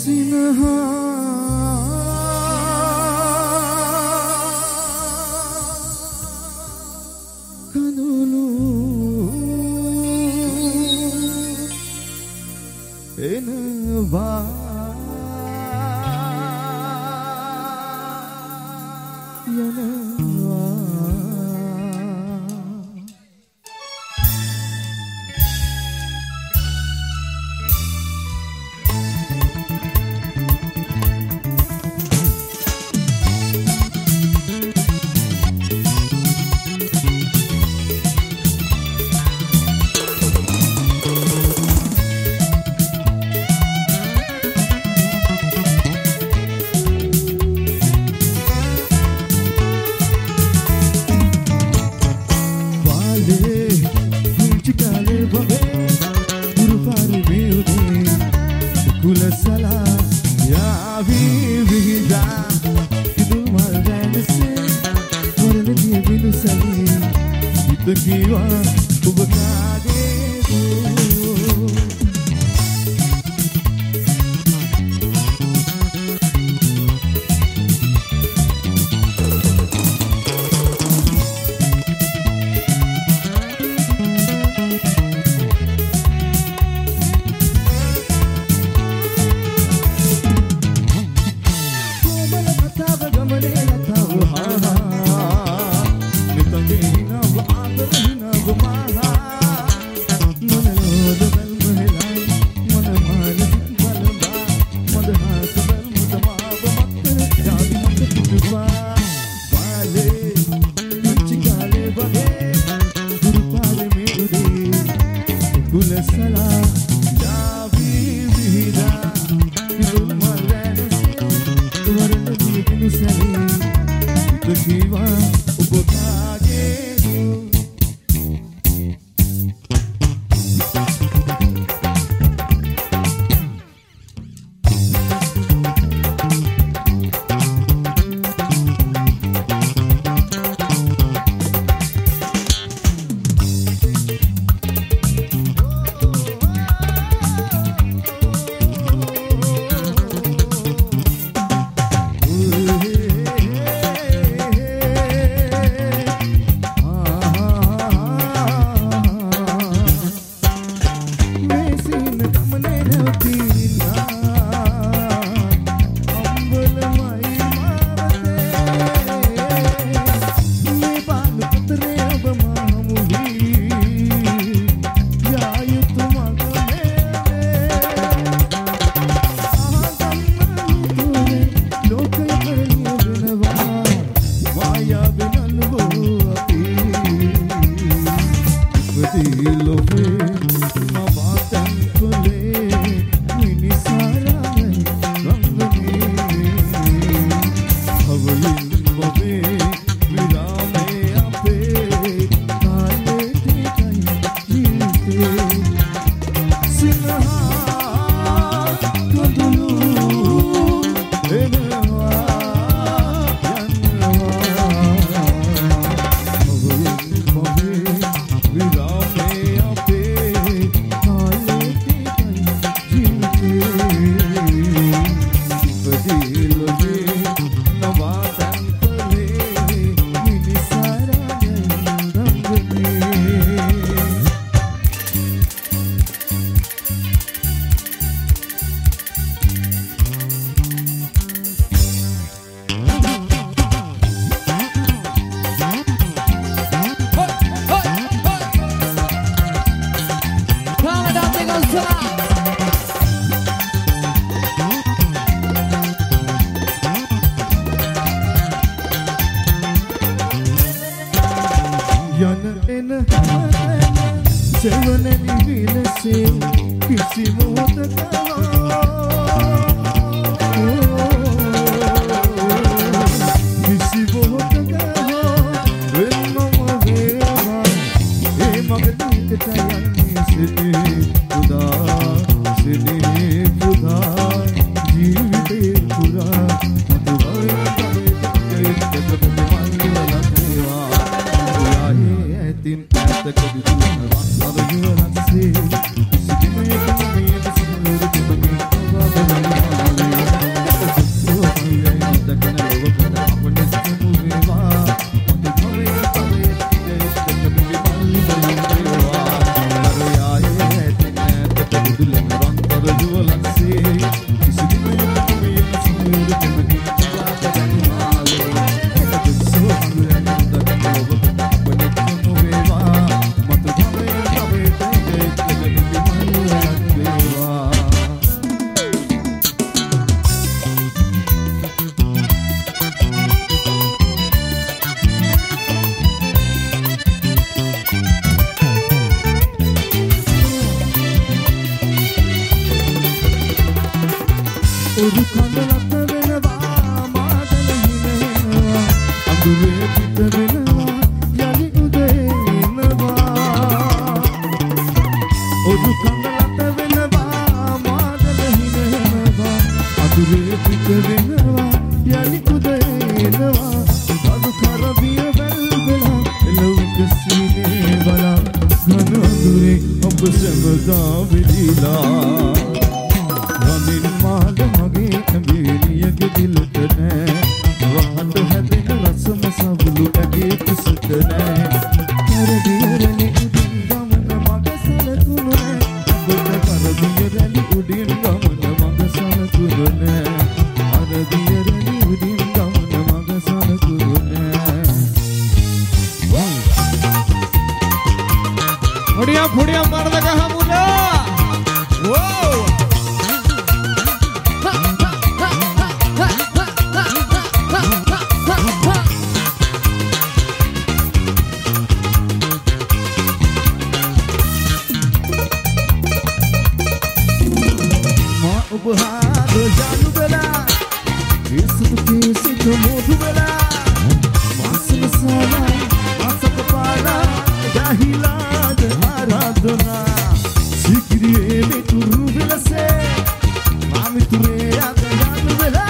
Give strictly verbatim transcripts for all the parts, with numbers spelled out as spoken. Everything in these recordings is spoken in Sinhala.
Mother, you are not safe. Give me a උරු කඳලත් වෙනවා මාදල හිනෙනවා අඳුරේ පිට වෙනවා යලි උදේ එනවා උරු කඳලත් වෙනවා මාදල හිනෙනවා අඳුරේ පිට වෙනවා යලි උදේ එනවා අදු කරවිය වැල්බලා එළවක සීනේ බලා ඝන අඳුරේ ඔබ සැමදා විදිලා වඳින් මාද මගේ ඇඹිලියගේ දිලට නෑ වහඳ හැදෙන රසම සවුලු ඇගේ කුසට නෑ කරදියරලි උඩින් ගමන මග සලකුණු නෑ ඔබට කරදියරලි උඩින් ගමන මග සලකුණු නෑ කරදියරලි උඩින් ගමන මග සලකුණු නෑ හොඩියා හොඩියා මරද ගහමුලා වෝ उपहार जालू बेला इसको किसी को मोधु बेला मासन साला मासक पाला जाहिला आराधना सिकरिए में तुरु बेला से मामी तुरे आते जालू बेला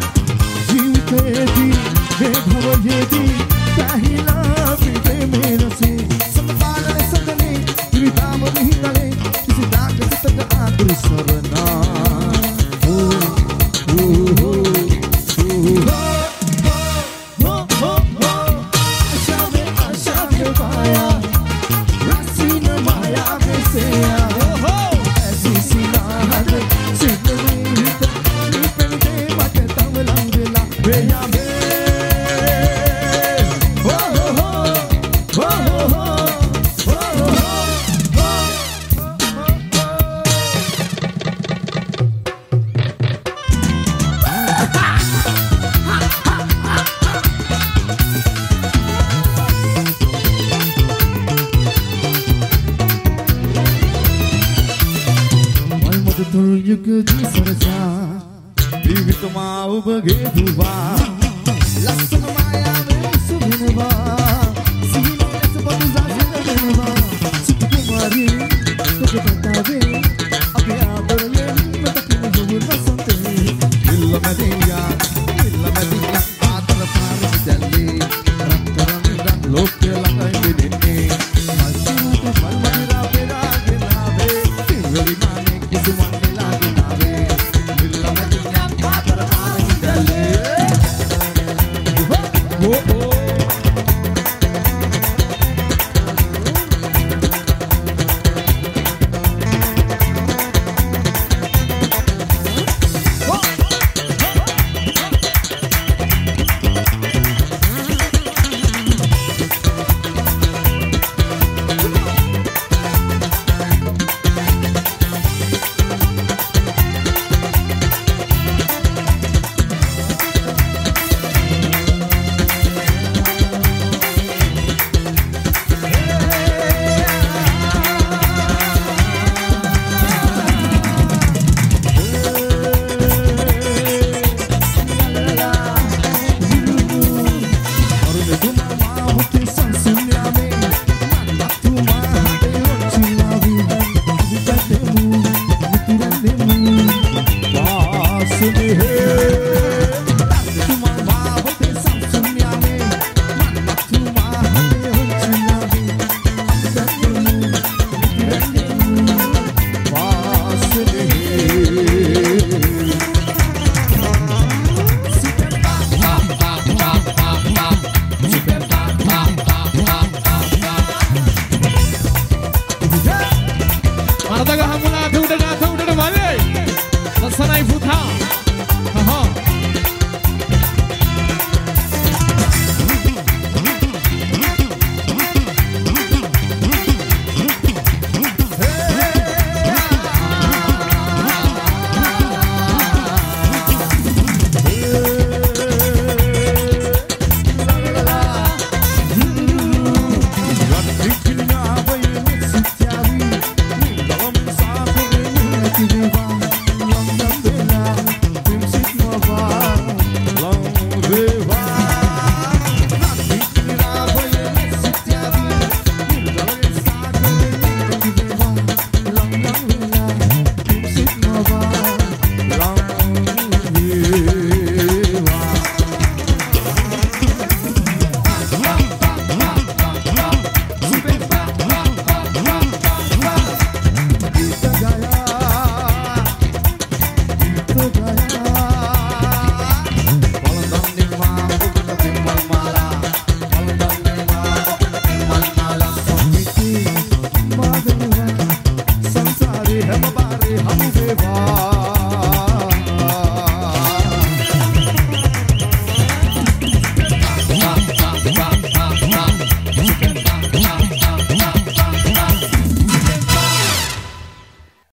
जीवते दी बेभव ये दी जाहिला बिते मेरा से संपाले सदने त्रिदाम नहीं तले किसी दाग से तक आदर सरना Hey